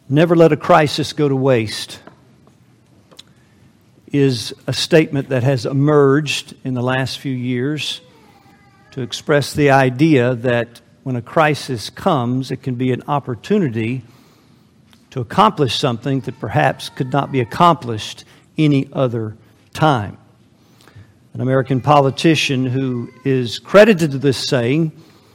Never let a crisis go to waste is a statement that has emerged in the last few years to express the idea that when a crisis comes, it can be an opportunity to accomplish something that perhaps could not be accomplished any other time. An American politician who is credited to this saying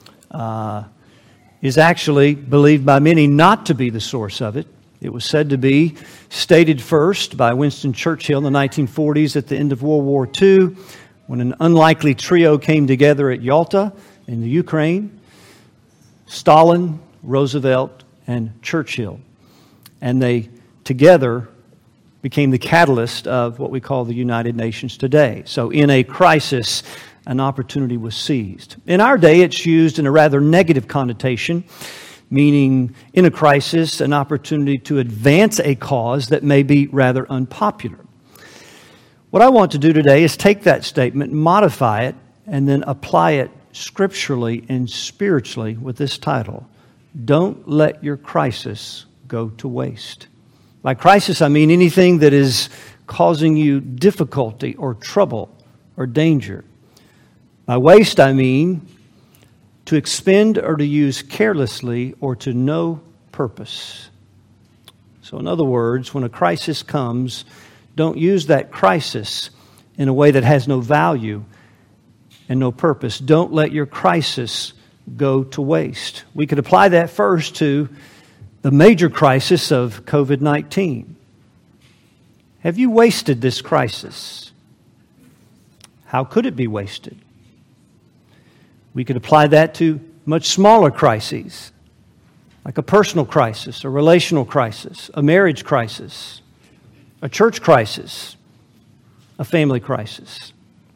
is actually believed by many not to be the source of it. It was said to be stated first by Winston Churchill in the 1940s at the end of World War II, when an unlikely trio came together at Yalta in the Ukraine: Stalin, Roosevelt, and Churchill. And they together became the catalyst of what we call the United Nations today. So in a crisis, an opportunity was seized. In our day, it's used in a rather negative connotation, meaning in a crisis, an opportunity to advance a cause that may be rather unpopular. What I want to do today is take that statement, modify it, and then apply it scripturally and spiritually with this title: Don't let your crisis go to waste. By crisis, I mean anything that is causing you difficulty or trouble or danger. By waste, I mean to expend or to use carelessly or to no purpose. So in other words, when a crisis comes, don't use that crisis in a way that has no value and no purpose. Don't let your crisis go to waste. We could apply that first to the major crisis of COVID-19. Have you wasted this crisis? How could it be wasted? We could apply that to much smaller crises, like a personal crisis, a relational crisis, a marriage crisis, a church crisis, a family crisis.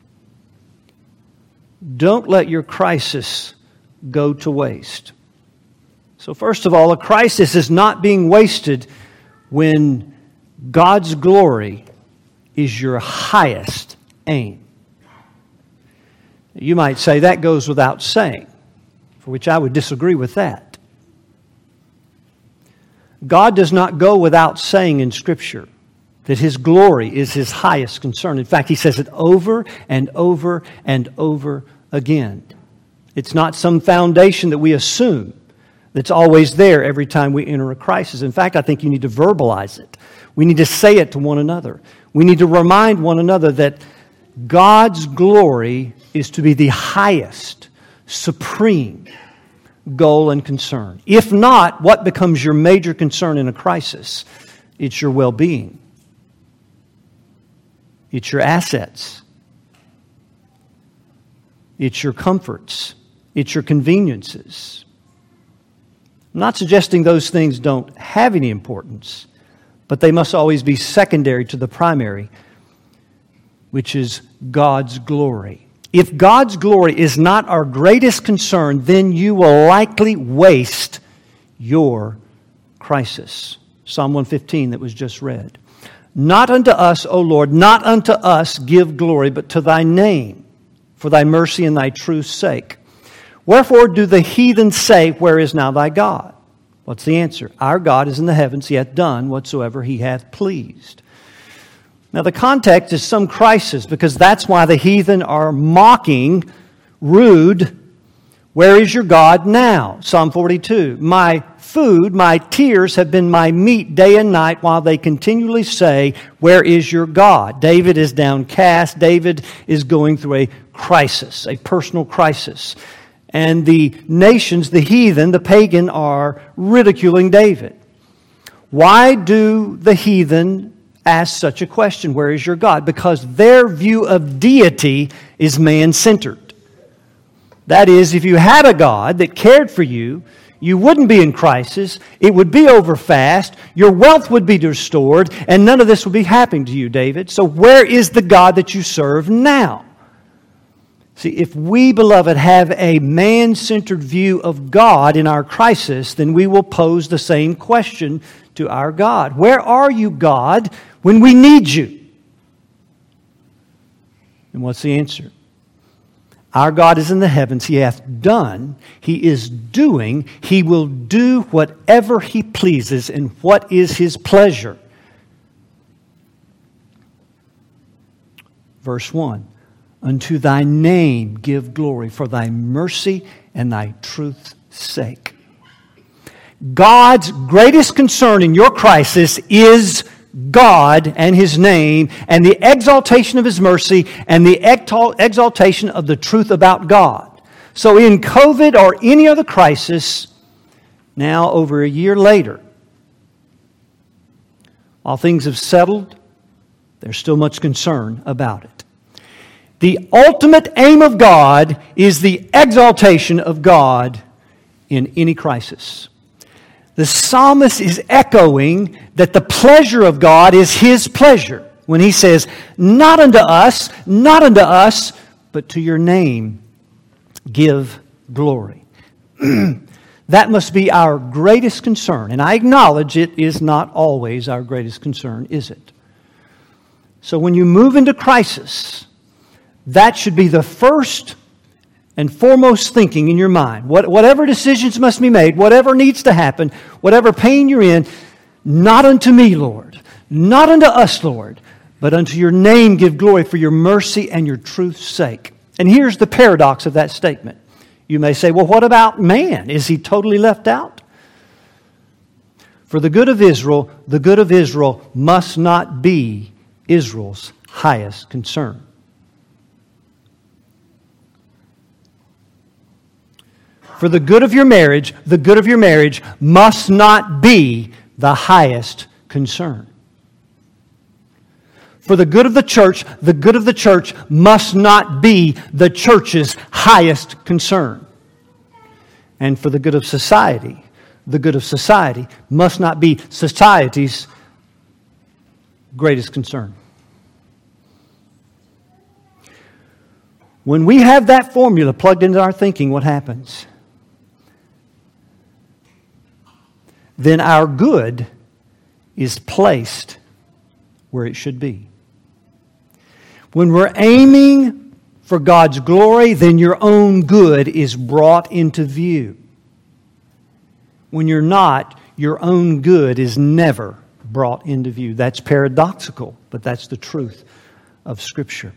Don't let your crisis go to waste. So first of all, a crisis is not being wasted when God's glory is your highest aim. You might say that goes without saying, for which I would disagree with that. God does not go without saying in Scripture that His glory is His highest concern. In fact, He says it over and over and over again. It's not some foundation that we assume that's always there every time we enter a crisis. In fact, I think you need to verbalize it. We need to say it to one another. We need to remind one another that God's glory is to be the highest, supreme goal and concern. If not, what becomes your major concern in a crisis? It's your well-being. It's your assets. It's your comforts. It's your conveniences. I'm not suggesting those things don't have any importance, but they must always be secondary to the primary, which is God's glory. If God's glory is not our greatest concern, then you will likely waste your crisis. Psalm 115 that was just read. Not unto us, O Lord, not unto us give glory, but to Thy name, for Thy mercy and Thy truth's sake. Wherefore do the heathen say, Where is now Thy God? What's the answer? Our God is in the heavens, He hath done whatsoever He hath pleased. Now the context is some crisis, because that's why the heathen are mocking, rude, where is your God now? Psalm 42. My food, my tears have been my meat day and night, while they continually say, where is your God? David is downcast. David is going through a crisis, a personal crisis. And the nations, the heathen, the pagan, are ridiculing David. Why do the heathen ask such a question, where is your God? Because their view of deity is man-centered. That is, if you had a God that cared for you, you wouldn't be in crisis, it would be over fast, your wealth would be restored, and none of this would be happening to you, David. So where is the God that you serve now? See, if we, beloved, have a man-centered view of God in our crisis, then we will pose the same question to our God. Where are you, God, when we need you? And what's the answer? Our God is in the heavens. He hath done. He is doing. He will do whatever He pleases and what is His pleasure. Verse 1. Unto Thy name give glory for Thy mercy and Thy truth's sake. God's greatest concern in your crisis is God and His name and the exaltation of His mercy and the exaltation of the truth about God. So in COVID or any other crisis, now over a year later, while things have settled, there's still much concern about it. The ultimate aim of God is the exaltation of God in any crisis. The psalmist is echoing that the pleasure of God is His pleasure when he says, not unto us, but to your name give glory. That must be our greatest concern. And I acknowledge it is not always our greatest concern, is it? So when you move into crisis, that should be the first and foremost thinking in your mind. Whatever decisions must be made, whatever needs to happen, whatever pain you're in, not unto me, Lord, not unto us, Lord, but unto your name give glory for your mercy and your truth's sake. And here's the paradox of that statement. You may say, well, what about man? Is he totally left out? For the good of Israel must not be Israel's highest concern. For the good of your marriage must not be the highest concern. For the good of the church must not be the church's highest concern. And for the good of society must not be society's greatest concern. When we have that formula plugged into our thinking, what happens? Then our good is placed where it should be. When we're aiming for God's glory, then your own good is brought into view. When you're not, your own good is never brought into view. That's paradoxical, but that's the truth of Scripture.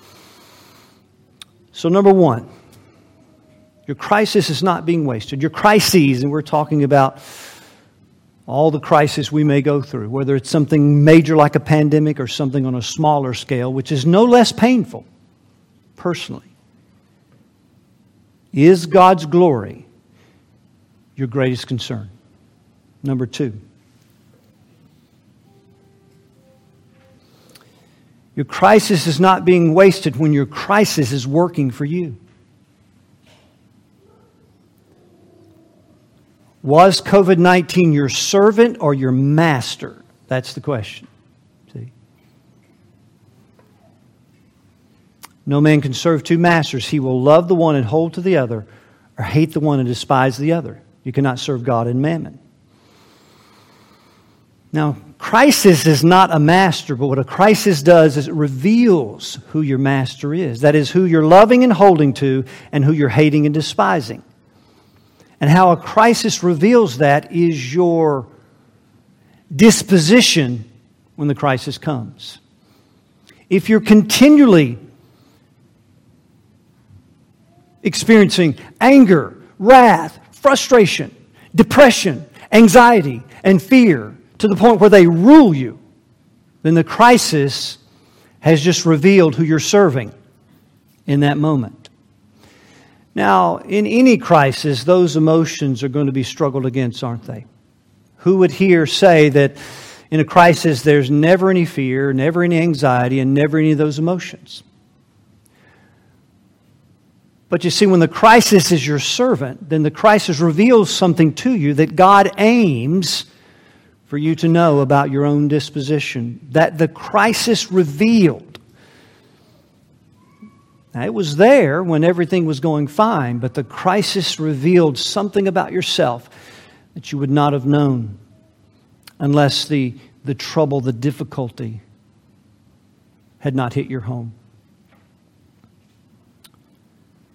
So number one, your crisis is not being wasted. Your crises, and we're talking about all the crises we may go through, whether it's something major like a pandemic or something on a smaller scale, which is no less painful, personally. Is God's glory your greatest concern? Number two, your crisis is not being wasted when your crisis is working for you. Was COVID-19 your servant or your master? That's the question. See? No man can serve two masters. He will love the one and hold to the other, or hate the one and despise the other. You cannot serve God and mammon. Now, crisis is not a master, but what a crisis does is it reveals who your master is. That is, who you're loving and holding to, and who you're hating and despising. And how a crisis reveals that is your disposition when the crisis comes. If you're continually experiencing anger, wrath, frustration, depression, anxiety, and fear to the point where they rule you, then the crisis has just revealed who you're serving in that moment. Now, in any crisis, those emotions are going to be struggled against, aren't they? Who would here say that in a crisis there's never any fear, never any anxiety, and never any of those emotions? But you see, when the crisis is your servant, then the crisis reveals something to you that God aims for you to know about your own disposition. That the crisis revealed. Now, it was there when everything was going fine, but the crisis revealed something about yourself that you would not have known unless the trouble, the difficulty had not hit your home.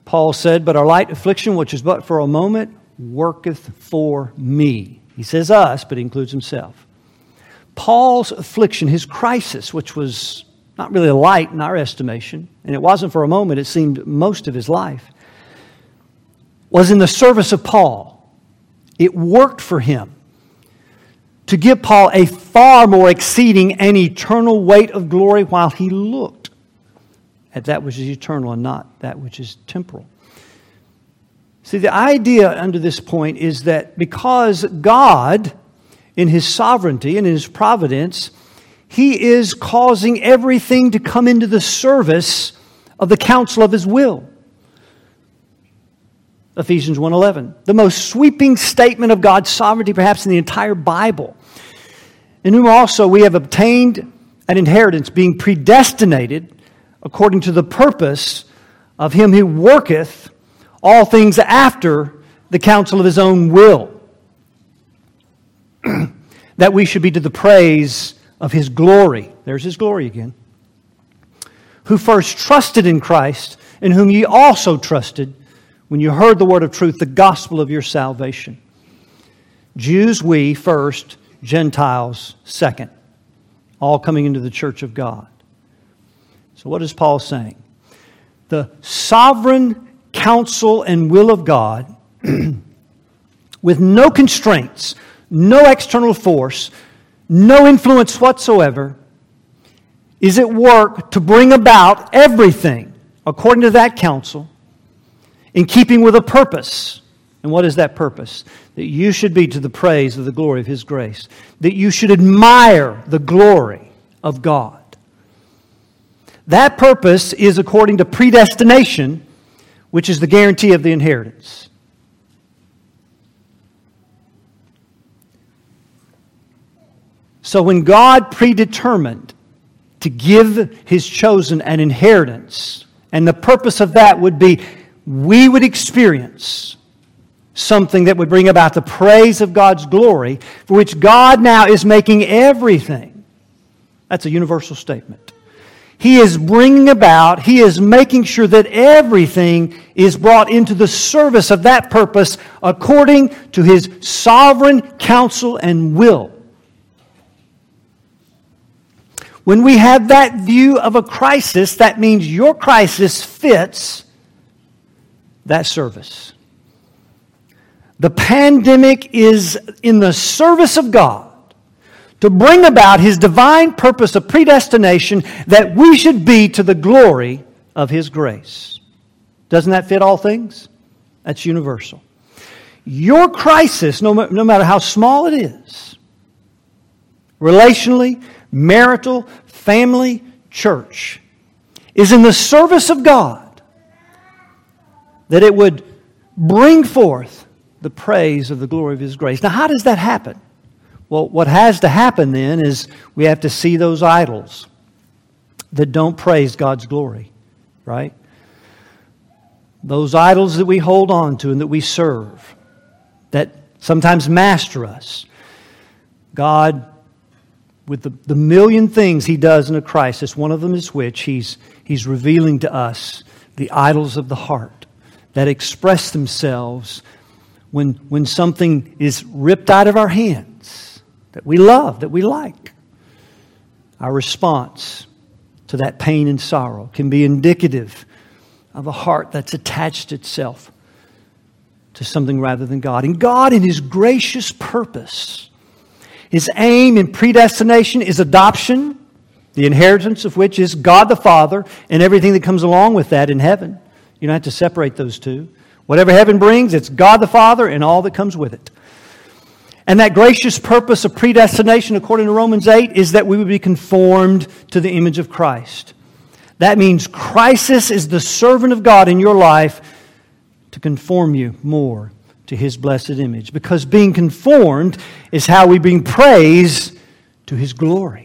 Paul said, "But our light affliction, which is but for a moment, worketh for me." He says us, but he includes himself. Paul's affliction, his crisis, which was not really light in our estimation, and it wasn't for a moment, it seemed most of his life, was in the service of Paul. It worked for him to give Paul a far more exceeding and eternal weight of glory while he looked at that which is eternal and not that which is temporal. See, the idea under this point is that because God, in His sovereignty and in His providence, He is causing everything to come into the service of the counsel of His will. Ephesians 1:11, the most sweeping statement of God's sovereignty perhaps in the entire Bible. In whom also we have obtained an inheritance, being predestinated according to the purpose of Him who worketh all things after the counsel of His own will, that we should be to the praise of His glory. There's His glory again. Who first trusted in Christ, in whom ye also trusted, when you heard the word of truth, the gospel of your salvation. Jews we first, Gentiles second, all coming into the church of God. So what is Paul saying? The sovereign counsel and will of God, with no constraints, no external force, no influence whatsoever, is at work to bring about everything according to that counsel, in keeping with a purpose. And what is that purpose? That you should be to the praise of the glory of His grace. That you should admire the glory of God. That purpose is according to predestination, which is the guarantee of the inheritance. So when God predetermined to give His chosen an inheritance, and the purpose of that would be we would experience something that would bring about the praise of God's glory, for which God now is making everything. That's a universal statement. He is bringing about, He is making sure that everything is brought into the service of that purpose according to His sovereign counsel and will. When we have that view of a crisis, that means your crisis fits that service. The pandemic is in the service of God to bring about His divine purpose of predestination that we should be to the glory of His grace. Doesn't that fit all things? That's universal. Your crisis, no matter how small it is, relationally, marital, family, church, is in the service of God, that it would bring forth the praise of the glory of His grace. Now, how does that happen? Well, what has to happen then is we have to see those idols that don't praise God's glory, right? Those idols that we hold on to and that we serve, that sometimes master us. God, with the million things He does in a crisis, one of them is which He's revealing to us the idols of the heart that express themselves when something is ripped out of our hands that we love, that we like. Our response to that pain and sorrow can be indicative of a heart that's attached itself to something rather than God. And God, in His gracious purpose, His aim in predestination is adoption, the inheritance of which is God the Father and everything that comes along with that in heaven. You don't have to separate those two. Whatever heaven brings, it's God the Father and all that comes with it. And that gracious purpose of predestination, according to Romans 8, is that we would be conformed to the image of Christ. That means crisis is the servant of God in your life to conform you more to His blessed image. Because being conformed is how we bring praise to His glory.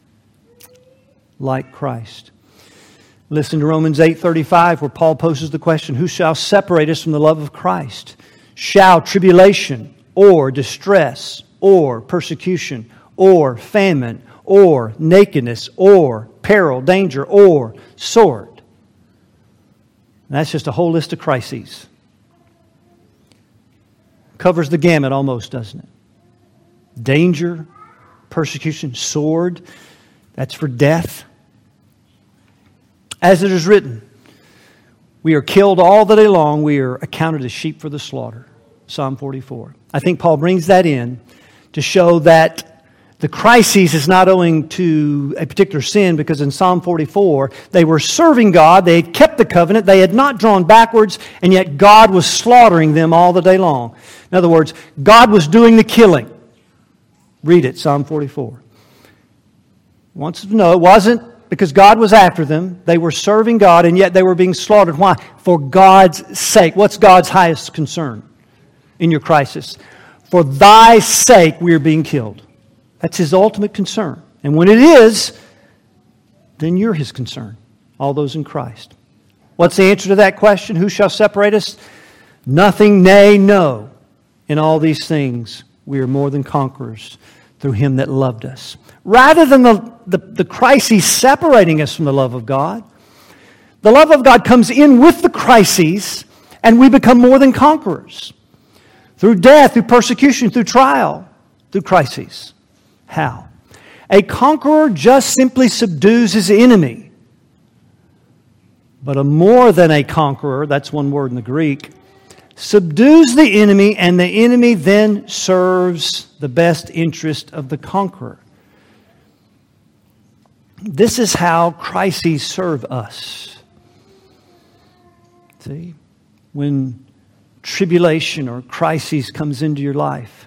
Like Christ. Listen to Romans 8:35, where Paul poses the question, who shall separate us from the love of Christ? Shall tribulation, or distress, or persecution, or famine, or nakedness, or peril, danger, or sword? That's just a whole list of crises. Covers the gamut almost, doesn't it? Danger, persecution, sword. That's for death. As it is written, we are killed all the day long. We are accounted as sheep for the slaughter. Psalm 44. I think Paul brings that in to show that the crisis is not owing to a particular sin, because in Psalm 44, they were serving God, they had kept the covenant, they had not drawn backwards, and yet God was slaughtering them all the day long. In other words, God was doing the killing. Read it, Psalm 44. Wants to know, it wasn't because God was after them. They were serving God, and yet they were being slaughtered. Why? For God's sake. What's God's highest concern in your crisis? For thy sake we are being killed. That's His ultimate concern. And when it is, then you're His concern. All those in Christ. What's the answer to that question? Who shall separate us? Nothing, nay, no. In all these things we are more than conquerors through Him that loved us. Rather than the crises separating us from the love of God, the love of God comes in with the crises, and we become more than conquerors. Through death, through persecution, through trial, through crises. How? A conqueror just simply subdues his enemy. But a more than a conqueror, that's one word in the Greek, subdues the enemy, and the enemy then serves the best interest of the conqueror. This is how crises serve us. See? When tribulation or crisis comes into your life,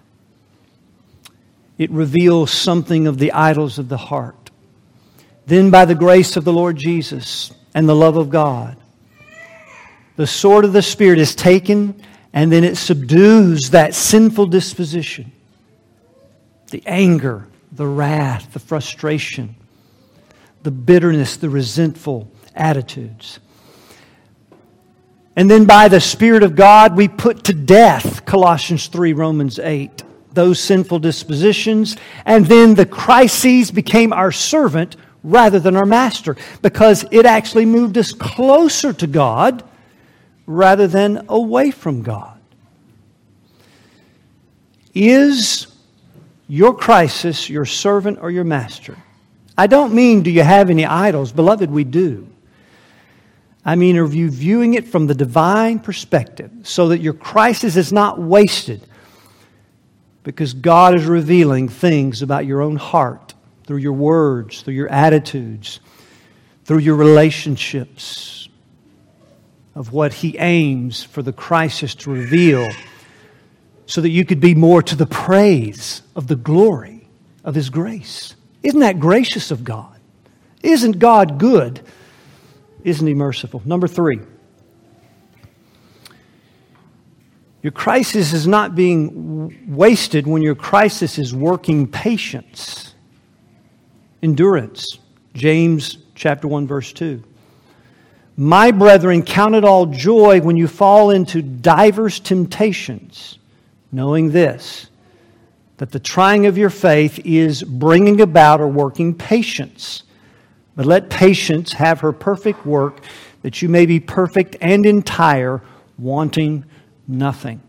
it reveals something of the idols of the heart. Then by the grace of the Lord Jesus and the love of God, the sword of the Spirit is taken, and then it subdues that sinful disposition. The anger, the wrath, the frustration, the bitterness, the resentful attitudes. And then by the Spirit of God, we put to death, Colossians 3, Romans 8, those sinful dispositions. And then the crises became our servant rather than our master, because it actually moved us closer to God rather than away from God. Is your crisis your servant or your master? I don't mean, do you have any idols? Beloved, we do. I mean, are you viewing it from the divine perspective so that your crisis is not wasted? Because God is revealing things about your own heart through your words, through your attitudes, through your relationships, of what He aims for the crisis to reveal, so that you could be more to the praise of the glory of His grace. Isn't that gracious of God? Isn't God good? Isn't He merciful? Number 3. Your crisis is not being wasted when your crisis is working patience, endurance. James chapter 1, verse 2. My brethren, count it all joy when you fall into diverse temptations, knowing this, that the trying of your faith is bringing about or working patience. But let patience have her perfect work, that you may be perfect and entire, wanting nothing.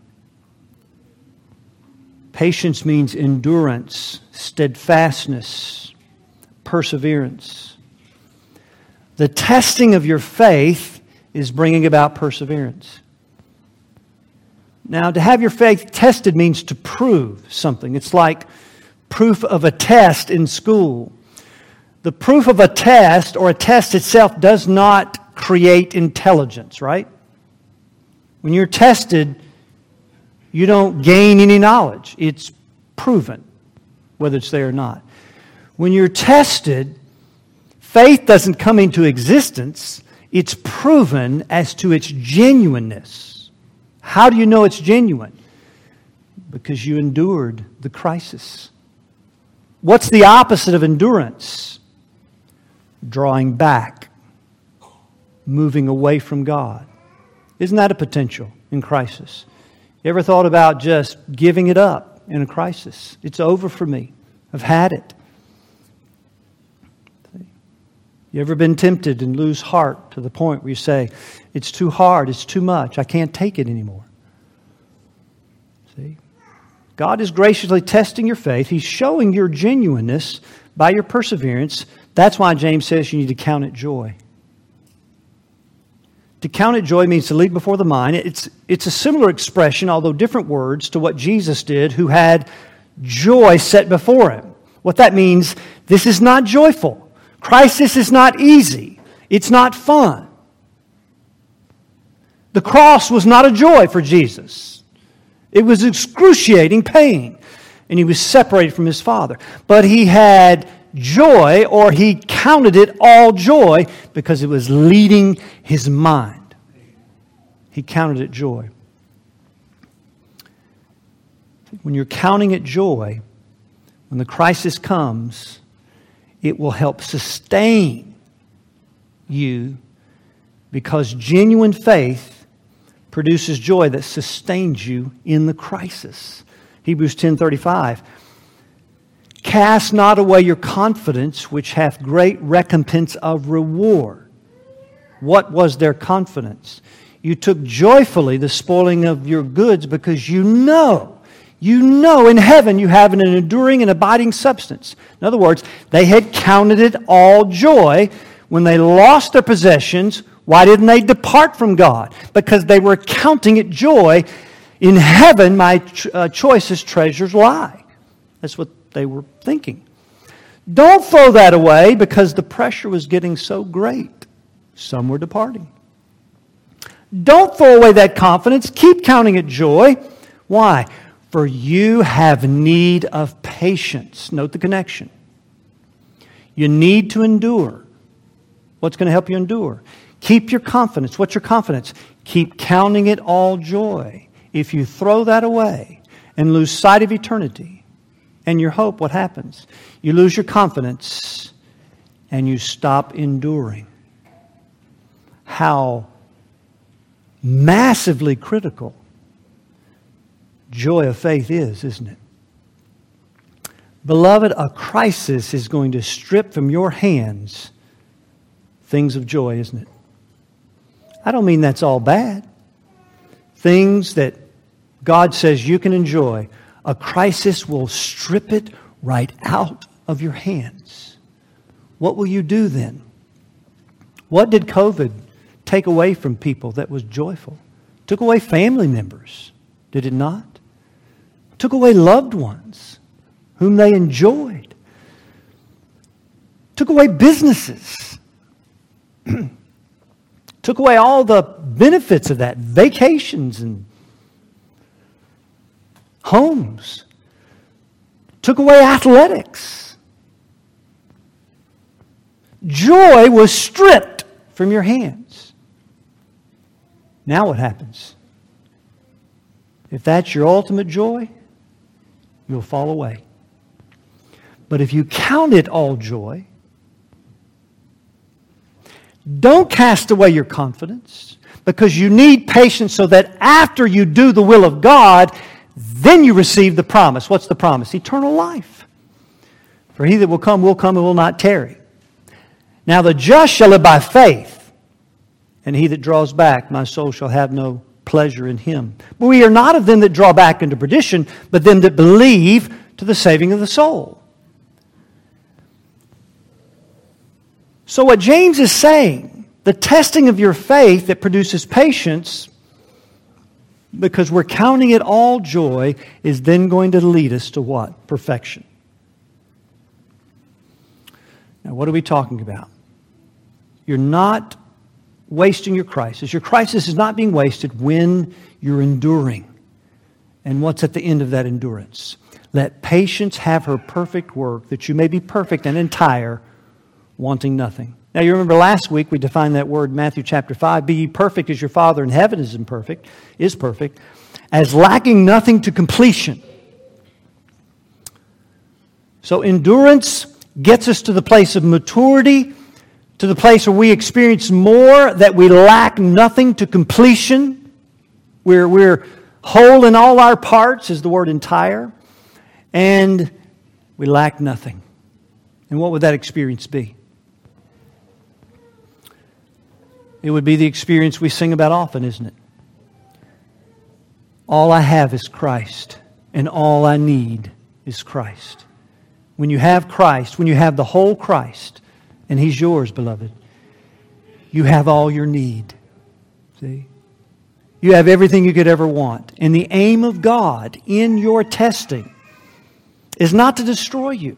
Patience means endurance, steadfastness, perseverance. The testing of your faith is bringing about perseverance. Now, to have your faith tested means to prove something. It's like proof of a test in school. The proof of a test or a test itself does not create intelligence, right? When you're tested, you don't gain any knowledge. It's proven, whether it's there or not. When you're tested, faith doesn't come into existence. It's proven as to its genuineness. How do you know it's genuine? Because you endured the crisis. What's the opposite of endurance? Drawing back, moving away from God. Isn't that a potential in crisis? You ever thought about just giving it up in a crisis? It's over for me. I've had it. You ever been tempted and lose heart to the point where you say, it's too hard, it's too much, I can't take it anymore? See? God is graciously testing your faith. He's showing your genuineness by your perseverance. That's why James says you need to count it joy. To count it joy means to leap before the mind. It's a similar expression, although different words, to what Jesus did, who had joy set before Him. What that means, this is not joyful. Crisis is not easy. It's not fun. The cross was not a joy for Jesus. It was excruciating pain. And He was separated from His Father. But He had joy, or He counted it all joy, because it was leading His mind. He counted it joy. When you're counting it joy, when the crisis comes, it will help sustain you, because genuine faith produces joy that sustains you in the crisis. Hebrews 10:35. Cast not away your confidence, which hath great recompense of reward. What was their confidence? You took joyfully the spoiling of your goods, because you know in heaven you have an enduring and abiding substance. In other words, they had counted it all joy when they lost their possessions. Why didn't they depart from God? Because they were counting it joy. In heaven, my choicest treasures lie. That's what they were thinking. Don't throw that away, because the pressure was getting so great. Some were departing. Don't throw away that confidence. Keep counting it joy. Why? For you have need of patience. Note the connection. You need to endure. What's going to help you endure? Keep your confidence. What's your confidence? Keep counting it all joy. If you throw that away and lose sight of eternity and your hope, what happens? You lose your confidence and you stop enduring. How massively critical joy of faith is, isn't it? Beloved, a crisis is going to strip from your hands things of joy, isn't it? I don't mean that's all bad. Things that God says you can enjoy, a crisis will strip it right out of your hands. What will you do then? What did COVID take away from people that was joyful? It took away family members, did it not? It took away loved ones whom they enjoyed. It took away businesses. Took away all the benefits of that, vacations and homes. Took away athletics. Joy was stripped from your hands. Now what happens? If that's your ultimate joy, you'll fall away. But if you count it all joy, don't cast away your confidence, because you need patience so that after you do the will of God, then you receive the promise. What's the promise? Eternal life. For he that will come and will not tarry. Now the just shall live by faith, and he that draws back, my soul shall have no pleasure in him. But we are not of them that draw back into perdition, but them that believe to the saving of the soul. So what James is saying, the testing of your faith that produces patience, because we're counting it all joy, is then going to lead us to what? Perfection. Now, what are we talking about? You're not wasting your crisis. Your crisis is not being wasted when you're enduring. And what's at the end of that endurance? Let patience have her perfect work, that you may be perfect and entire, wanting nothing. Now, you remember last week we defined that word in Matthew chapter 5. Be ye perfect as your Father in heaven is perfect, as lacking nothing to completion. So endurance gets us to the place of maturity, to the place where we experience more, that we lack nothing to completion. We're whole in all our parts, is the word entire, and we lack nothing. And what would that experience be? It would be the experience we sing about often, isn't it? All I have is Christ, and all I need is Christ. When you have Christ, when you have the whole Christ, and He's yours, beloved, you have all your need. See? You have everything you could ever want. And the aim of God in your testing is not to destroy you.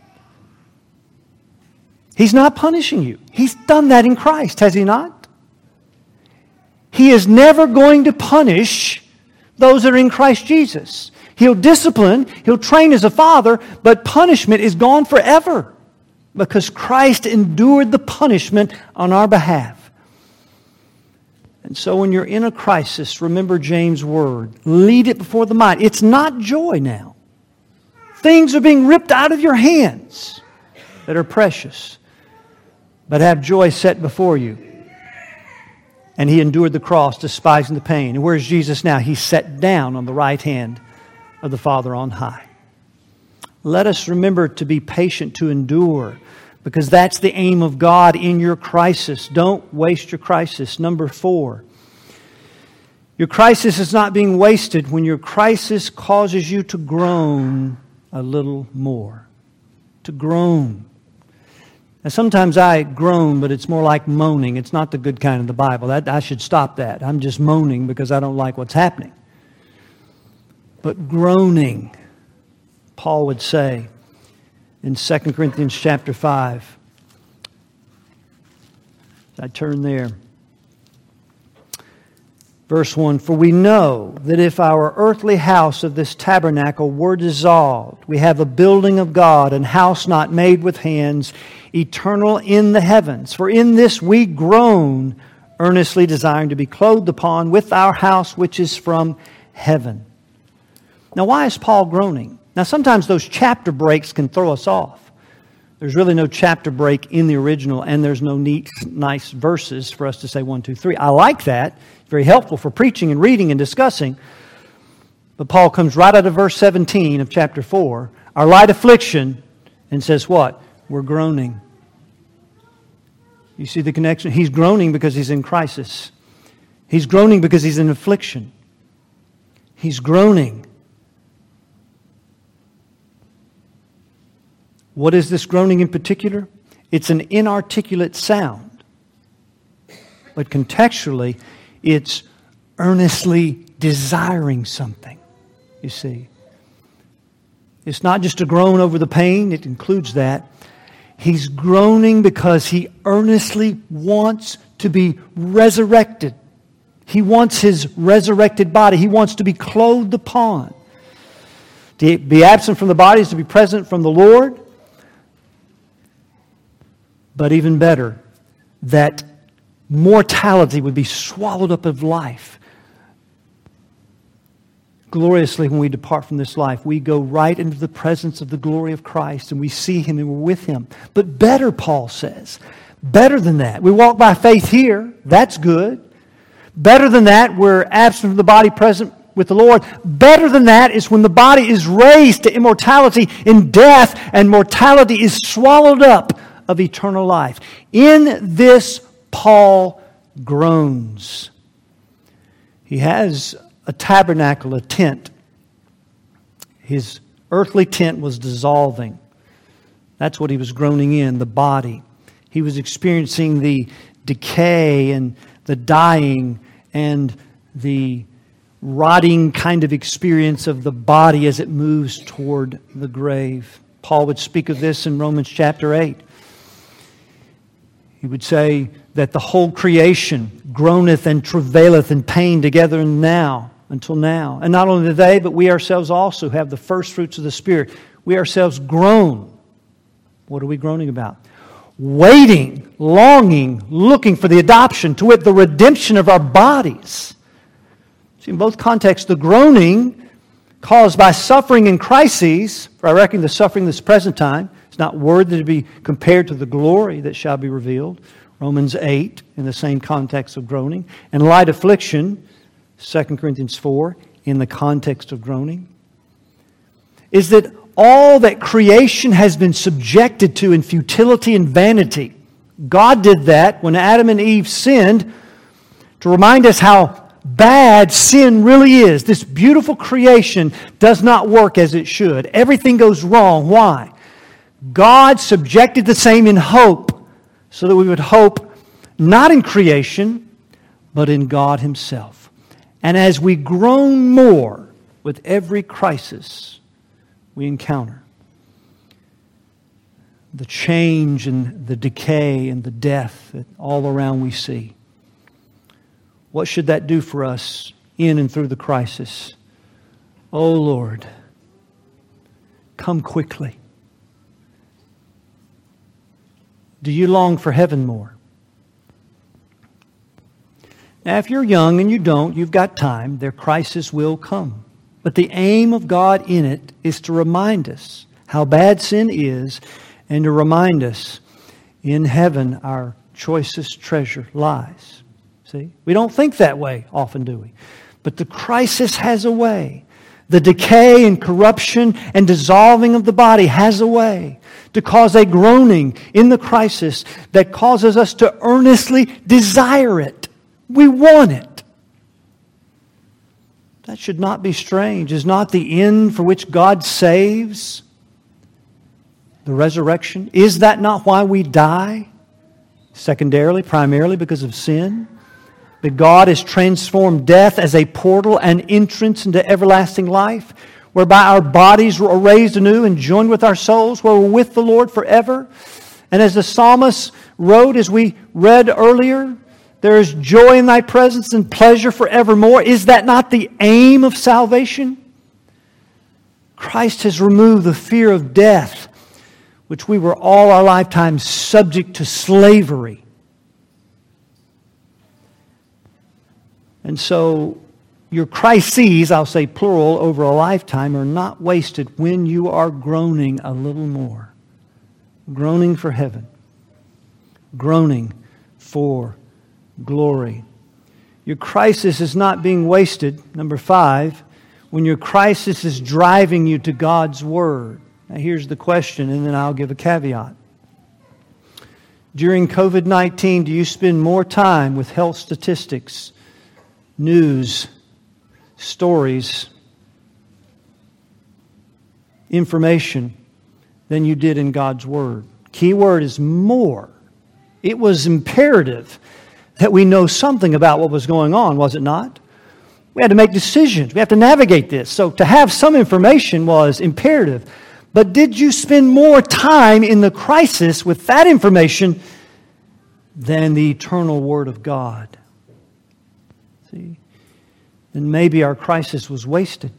He's not punishing you. He's done that in Christ, has He not? He is never going to punish those that are in Christ Jesus. He'll discipline, He'll train as a father, but punishment is gone forever because Christ endured the punishment on our behalf. And so when you're in a crisis, remember James' word. Lead it before the might. It's not joy now. Things are being ripped out of your hands that are precious. But have joy set before you. And He endured the cross, despising the pain. And where's Jesus now? He's set down on the right hand of the Father on high. Let us remember to be patient, to endure, because that's the aim of God in your crisis. Don't waste your crisis. Number 4, your crisis is not being wasted when your crisis causes you to groan a little more. To groan. Now, sometimes I groan, but it's more like moaning. It's not the good kind of the Bible. I should stop that. I'm just moaning because I don't like what's happening. But groaning, Paul would say in 2 Corinthians chapter 5. I turn there. Verse 1, for we know that if our earthly house of this tabernacle were dissolved, we have a building of God, an house not made with hands, eternal in the heavens. For in this we groan, earnestly desiring to be clothed upon with our house which is from heaven. Now, why is Paul groaning? Now, sometimes those chapter breaks can throw us off. There's really no chapter break in the original, and there's no neat, nice verses for us to say 1, 2, 3. I like that. It's very helpful for preaching and reading and discussing. But Paul comes right out of verse 17 of chapter 4, our light affliction, and says what? We're groaning. You see the connection? He's groaning because he's in crisis. He's groaning because he's in affliction. He's groaning. What is this groaning in particular? It's an inarticulate sound. But contextually, it's earnestly desiring something, you see. It's not just a groan over the pain, it includes that. He's groaning because he earnestly wants to be resurrected. He wants his resurrected body. He wants to be clothed upon. To be absent from the body is to be present from the Lord. But even better, that mortality would be swallowed up of life. Gloriously, when we depart from this life, we go right into the presence of the glory of Christ and we see Him and we're with Him. But better, Paul says, better than that. We walk by faith here. That's good. Better than that, we're absent from the body, present with the Lord. Better than that is when the body is raised to immortality in death and mortality is swallowed up of eternal life. In this, Paul groans. He has a tabernacle, a tent. His earthly tent was dissolving. That's what he was groaning in, the body. He was experiencing the decay and the dying and the rotting kind of experience of the body as it moves toward the grave. Paul would speak of this in Romans chapter 8. He would say that the whole creation groaneth and travaileth in pain together now, until now. And not only they, but we ourselves also have the first fruits of the Spirit. We ourselves groan. What are we groaning about? Waiting, longing, looking for the adoption, to wit, the redemption of our bodies. See, in both contexts, the groaning caused by suffering and crises, for I reckon the suffering this present time, not worthy to be compared to the glory that shall be revealed. Romans 8, in the same context of groaning. And light affliction, 2 Corinthians 4, in the context of groaning. Is that all that creation has been subjected to in futility and vanity, God did that when Adam and Eve sinned to remind us how bad sin really is. This beautiful creation does not work as it should. Everything goes wrong. Why? God subjected the same in hope, so that we would hope not in creation, but in God Himself. And as we groan more with every crisis we encounter, the change and the decay and the death that all around we see, what should that do for us in and through the crisis? Oh Lord, come quickly. Do you long for heaven more? Now, if you're young and you don't, you've got time. Their crisis will come. But the aim of God in it is to remind us how bad sin is, and to remind us in heaven our choicest treasure lies. See? We don't think that way often, do we? But the crisis has a way. The decay and corruption and dissolving of the body has a way to cause a groaning in the crisis that causes us to earnestly desire it. We want it. That should not be strange. Is not the end for which God saves the resurrection? Is that not why we die? Secondarily, primarily because of sin. But God has transformed death as a portal and entrance into everlasting life, whereby our bodies are raised anew and joined with our souls, where we're with the Lord forever. And as the psalmist wrote, as we read earlier, there is joy in thy presence and pleasure forevermore. Is that not the aim of salvation? Christ has removed the fear of death, which we were all our lifetime subject to slavery. And so your crises, I'll say plural, over a lifetime are not wasted when you are groaning a little more. Groaning for heaven. Groaning for glory. Your crisis is not being wasted, number 5, when your crisis is driving you to God's Word. Now here's the question, and then I'll give a caveat. During COVID-19, do you spend more time with health statistics, news, stories, information than you did in God's Word? Key word is more. It was imperative that we know something about what was going on, was it not? We had to make decisions. We have to navigate this. So to have some information was imperative. But did you spend more time in the crisis with that information than the eternal Word of God? See? Then maybe our crisis was wasted.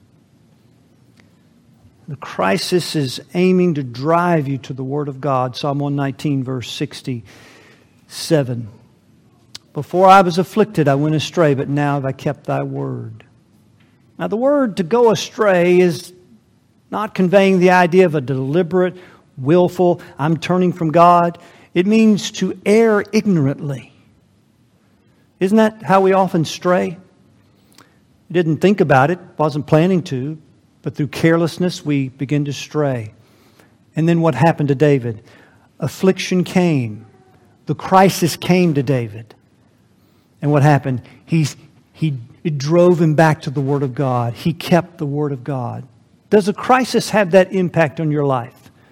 The crisis is aiming to drive you to the Word of God. Psalm 119, verse 67. Before I was afflicted, I went astray, but now have I kept thy word. Now, the word to go astray is not conveying the idea of a deliberate, willful, I'm turning from God. It means to err ignorantly. Isn't that how we often stray? We didn't think about it, wasn't planning to, but through carelessness we begin to stray. And then what happened to David? Affliction came. The crisis came to David. And what happened? It drove him back to the Word of God. He kept the Word of God. Does a crisis have that impact on your life?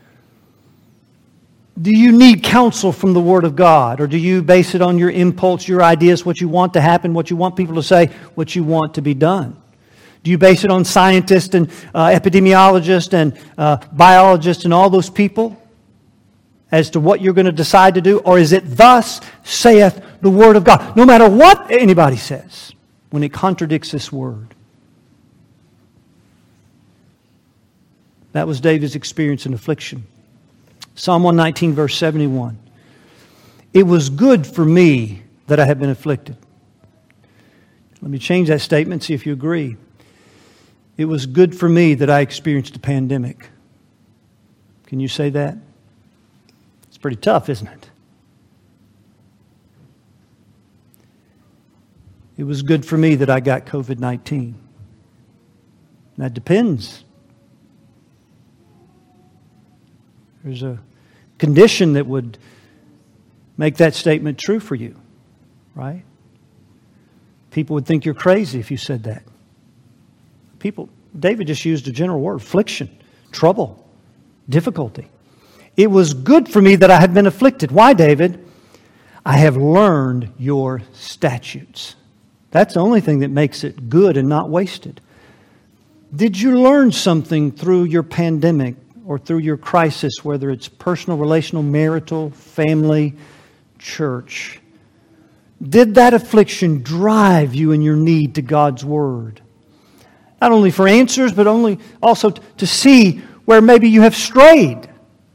Do you need counsel from the Word of God? Or do you base it on your impulse, your ideas, what you want to happen, what you want people to say, what you want to be done? Do you base it on scientists and epidemiologists and biologists and all those people as to what you're going to decide to do? Or is it thus saith the Word of God? No matter what anybody says, when it contradicts this Word. That was David's experience in affliction. Psalm 119, verse 71. It was good for me that I have been afflicted. Let me change that statement, see if you agree. It was good for me that I experienced a pandemic. Can you say that? It's pretty tough, isn't it? It was good for me that I got COVID-19. That depends. There's a condition that would make that statement true for you, right? People would think you're crazy if you said that. David just used a general word, affliction, trouble, difficulty. It was good for me that I had been afflicted. Why, David? I have learned your statutes. That's the only thing that makes it good and not wasted. Did you learn something through your pandemic or through your crisis, whether it's personal, relational, marital, family, church? Did that affliction drive you in your need to God's Word? Not only for answers, but also to see where maybe you have strayed.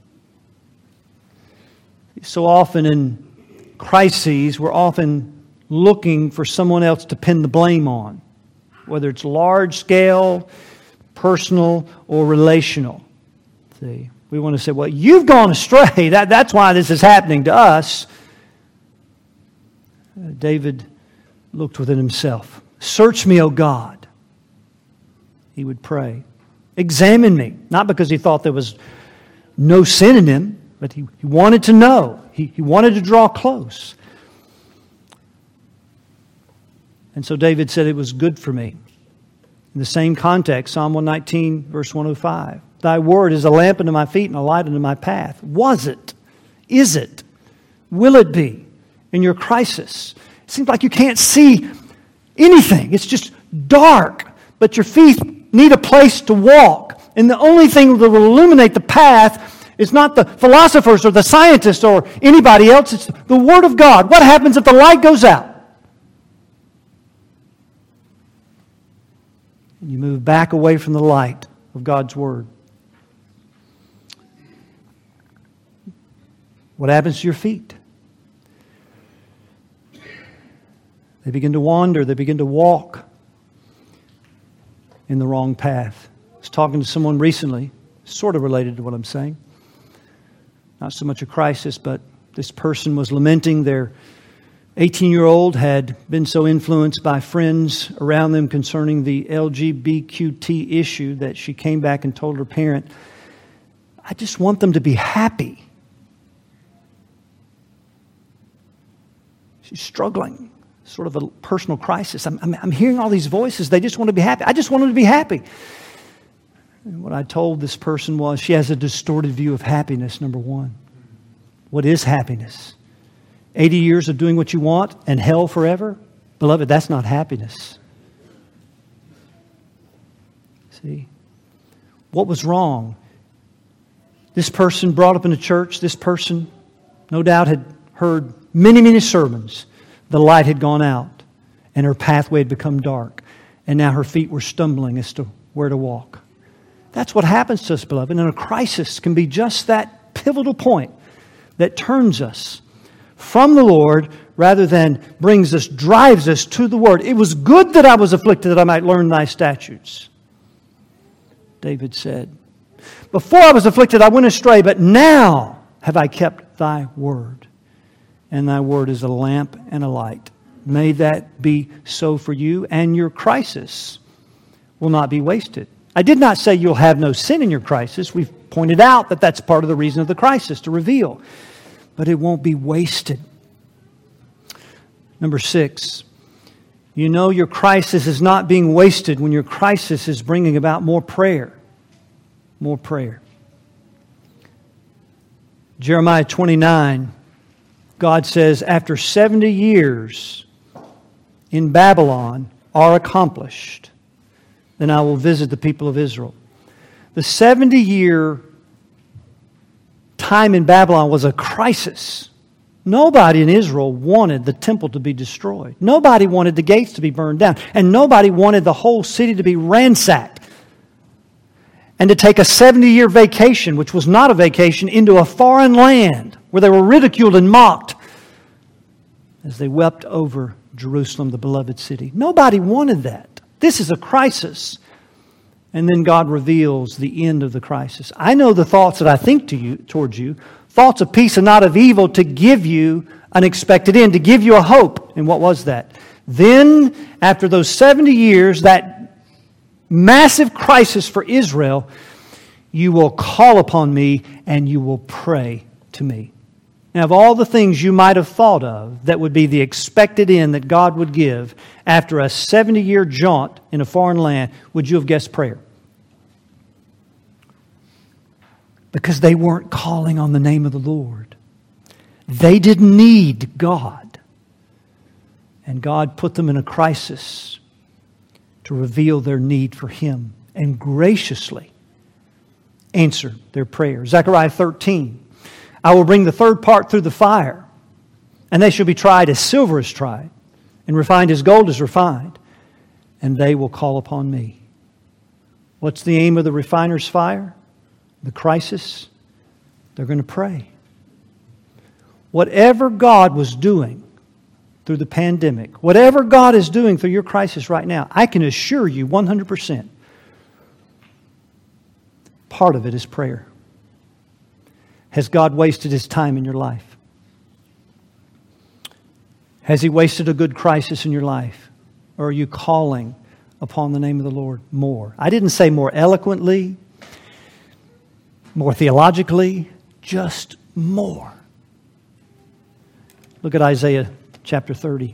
So often in crises, we're often looking for someone else to pin the blame on, whether it's large scale, personal, or relational. See, we want to say, well, you've gone astray. That's why this is happening to us. David looked within himself. Search me, O God. He would pray. Examine me. Not because he thought there was no sin in him, but he wanted to know. He wanted to draw close. And so David said, it was good for me. In the same context, Psalm 119, verse 105. Thy word is a lamp unto my feet and a light unto my path. Was it? Is it? Will it be? In your crisis, it seems like you can't see anything. It's just dark, but your feet need a place to walk. And the only thing that will illuminate the path is not the philosophers or the scientists or anybody else. It's the Word of God. What happens if the light goes out? And you move back away from the light of God's Word. What happens to your feet? They begin to wander. They begin to walk in the wrong path. I was talking to someone recently, sort of related to what I'm saying. Not so much a crisis, but this person was lamenting their 18-year-old had been so influenced by friends around them concerning the LGBTQ issue that she came back and told her parent, I just want them to be happy. She's struggling. Sort of a personal crisis. I'm hearing all these voices. They just want to be happy. I just want them to be happy. And what I told this person was she has a distorted view of happiness, number one. What is happiness? 80 years of doing what you want and hell forever? Beloved, that's not happiness. See? What was wrong? This person brought up in a church, this person no doubt had heard many, many sermons. The light had gone out, and her pathway had become dark, and now her feet were stumbling as to where to walk. That's what happens to us, beloved. And a crisis can be just that pivotal point that turns us from the Lord rather than drives us to the Word. It was good that I was afflicted that I might learn thy statutes. David said, before I was afflicted I went astray, but now have I kept thy word. And thy word is a lamp and a light. May that be so for you, and your crisis will not be wasted. I did not say you'll have no sin in your crisis. We've pointed out that that's part of the reason of the crisis, to reveal. But it won't be wasted. Number 6, you know your crisis is not being wasted when your crisis is bringing about more prayer. More prayer. Jeremiah 29, God says, after 70 years in Babylon are accomplished, then I will visit the people of Israel. The 70-year time in Babylon was a crisis. Nobody in Israel wanted the temple to be destroyed. Nobody wanted the gates to be burned down. And nobody wanted the whole city to be ransacked. And to take a 70-year vacation, which was not a vacation, into a foreign land where they were ridiculed and mocked as they wept over Jerusalem, the beloved city. Nobody wanted that. This is a crisis. And then God reveals the end of the crisis. I know the thoughts that I think towards you, thoughts of peace and not of evil, to give you an expected end, to give you a hope. And what was that? Then, after those 70 years, that massive crisis for Israel, you will call upon me and you will pray to me. Now, of all the things you might have thought of that would be the expected end that God would give after a 70-year jaunt in a foreign land, would you have guessed prayer? Because they weren't calling on the name of the Lord. They didn't need God. And God put them in a crisis to reveal their need for Him and graciously answer their prayer. Zechariah 13. I will bring the third part through the fire, and they shall be tried as silver is tried, and refined as gold is refined, and they will call upon me. What's the aim of the refiner's fire? The crisis? They're going to pray. Whatever God was doing through the pandemic, whatever God is doing through your crisis right now, I can assure you 100%, part of it is prayer. Has God wasted His time in your life? Has He wasted a good crisis in your life? Or are you calling upon the name of the Lord more? I didn't say more eloquently, more theologically, just more. Look at Isaiah chapter 30.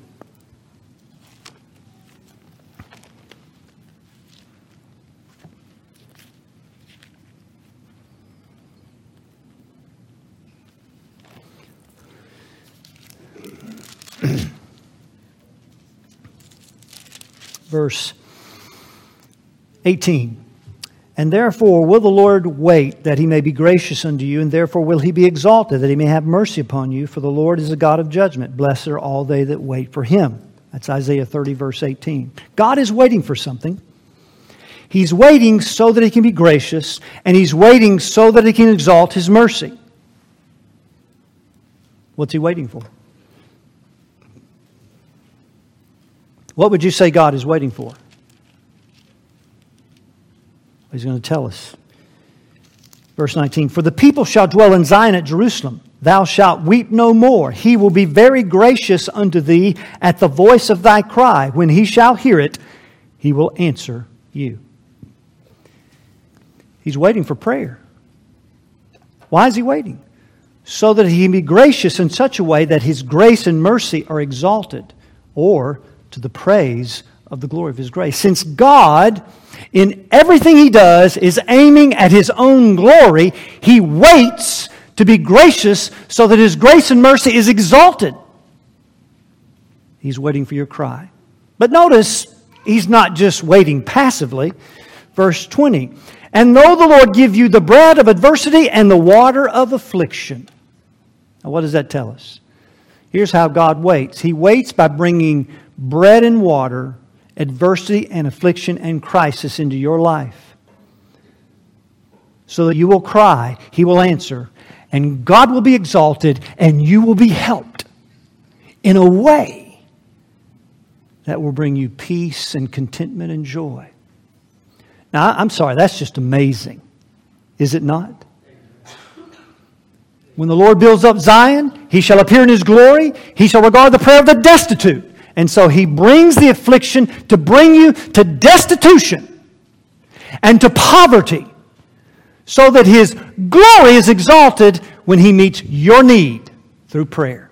Verse 18. And therefore will the Lord wait that He may be gracious unto you, and therefore will He be exalted that He may have mercy upon you, for the Lord is a God of judgment. Blessed are all they that wait for Him. That's Isaiah 30, verse 18. God is waiting for something. He's waiting so that He can be gracious, and He's waiting so that He can exalt His mercy. What's He waiting for? What would you say God is waiting for? He's going to tell us. Verse 19, for the people shall dwell in Zion at Jerusalem. Thou shalt weep no more. He will be very gracious unto thee at the voice of thy cry. When He shall hear it, He will answer you. He's waiting for prayer. Why is He waiting? So that He can be gracious in such a way that His grace and mercy are exalted, or to the praise of the glory of His grace. Since God, in everything He does, is aiming at His own glory, He waits to be gracious so that His grace and mercy is exalted. He's waiting for your cry. But notice, He's not just waiting passively. Verse 20, and though the Lord give you the bread of adversity and the water of affliction. Now what does that tell us? Here's how God waits. He waits by bringing bread and water, adversity and affliction and crisis into your life, so that you will cry, He will answer, and God will be exalted, and you will be helped in a way that will bring you peace and contentment and joy. Now, I'm sorry, that's just amazing. Is it not? When the Lord builds up Zion, He shall appear in His glory. He shall regard the prayer of the destitute. And so He brings the affliction to bring you to destitution and to poverty, so that His glory is exalted when He meets your need through prayer.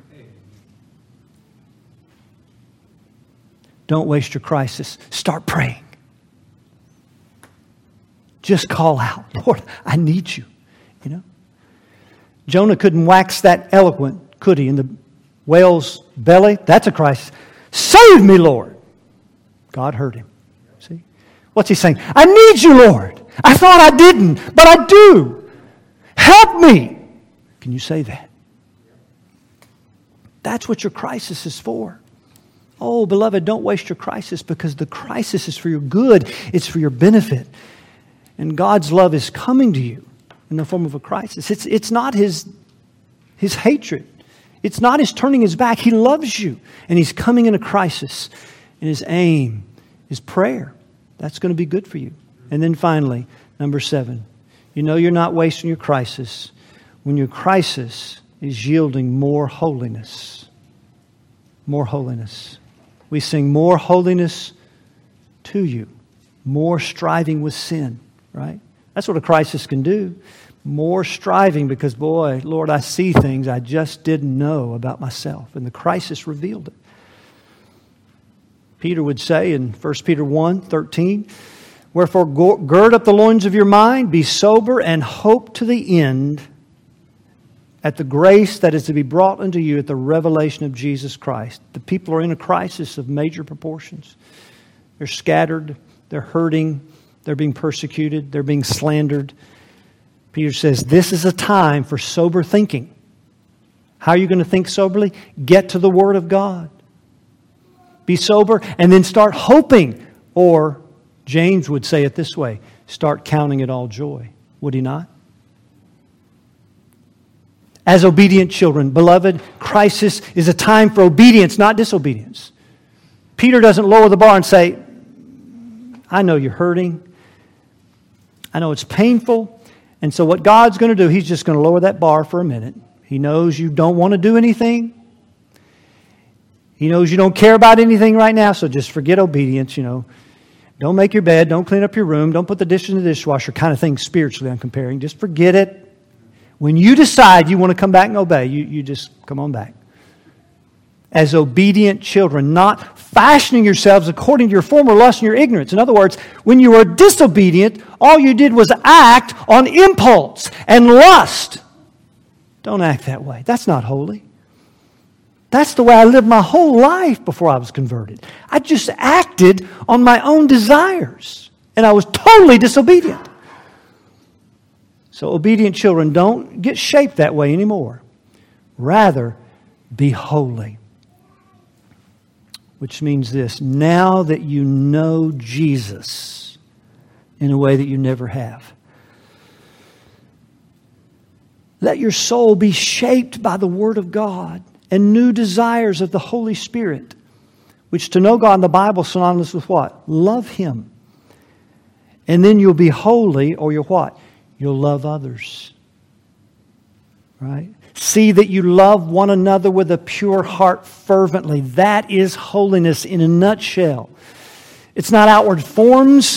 Don't waste your crisis. Start praying. Just call out, Lord, I need you. You know, Jonah couldn't wax that eloquent, could he, in the whale's belly? That's a crisis. Save me, Lord. God heard him. See? What's he saying? I need you, Lord. I thought I didn't, but I do. Help me. Can you say that? That's what your crisis is for. Oh, beloved, don't waste your crisis, because the crisis is for your good. It's for your benefit. And God's love is coming to you in the form of a crisis. It's not His hatred. It's not His turning His back. He loves you. And He's coming in a crisis. And His aim is prayer. That's going to be good for you. And then finally, number 7. You know you're not wasting your crisis when your crisis is yielding more holiness. More holiness. We sing more holiness to you. More striving with sin. Right? That's what a crisis can do. More striving because, boy, Lord, I see things I just didn't know about myself. And the crisis revealed it. Peter would say in 1 Peter 1:13, wherefore gird up the loins of your mind, be sober, and hope to the end at the grace that is to be brought unto you at the revelation of Jesus Christ. The people are in a crisis of major proportions. They're scattered, they're hurting, they're being persecuted, they're being slandered. Peter says, this is a time for sober thinking. How are you going to think soberly? Get to the Word of God. Be sober and then start hoping. Or James would say it this way, start counting it all joy. Would he not? As obedient children, beloved, crisis is a time for obedience, not disobedience. Peter doesn't lower the bar and say, I know you're hurting. I know it's painful. And so what God's going to do, He's just going to lower that bar for a minute. He knows you don't want to do anything. He knows you don't care about anything right now, so just forget obedience, Don't make your bed, don't clean up your room, don't put the dishes in the dishwasher, kind of thing spiritually I'm comparing. Just forget it. When you decide you want to come back and obey, you just come on back. As obedient children, not fashioning yourselves according to your former lust and your ignorance. In other words, when you were disobedient, all you did was act on impulse and lust. Don't act that way. That's not holy. That's the way I lived my whole life before I was converted. I just acted on my own desires, and I was totally disobedient. So obedient children, don't get shaped that way anymore. Rather, be holy. Which means this, now that you know Jesus in a way that you never have, let your soul be shaped by the Word of God and new desires of the Holy Spirit, which to know God in the Bible is synonymous with what? Love Him. And then you'll be holy, or you'll what? You'll love others. Right? See that you love one another with a pure heart fervently. That is holiness in a nutshell. It's not outward forms.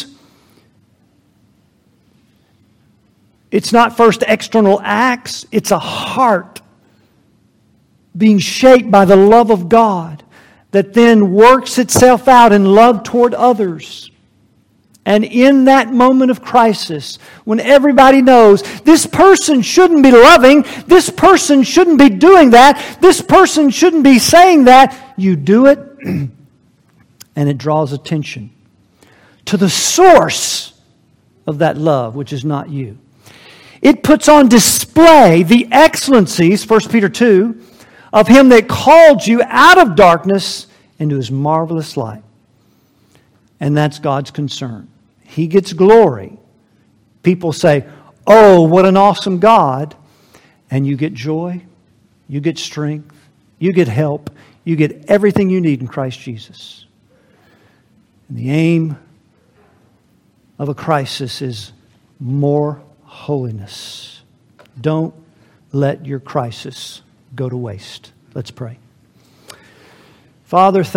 It's not first external acts. It's a heart being shaped by the love of God that then works itself out in love toward others. And in that moment of crisis, when everybody knows this person shouldn't be loving, this person shouldn't be doing that, this person shouldn't be saying that, you do it, and it draws attention to the source of that love, which is not you. It puts on display the excellencies, 1 Peter 2, of Him that called you out of darkness into His marvelous light. And that's God's concern. He gets glory. People say, oh, what an awesome God. And you get joy, you get strength, you get help, you get everything you need in Christ Jesus. And the aim of a crisis is more holiness. Don't let your crisis go to waste. Let's pray. Father,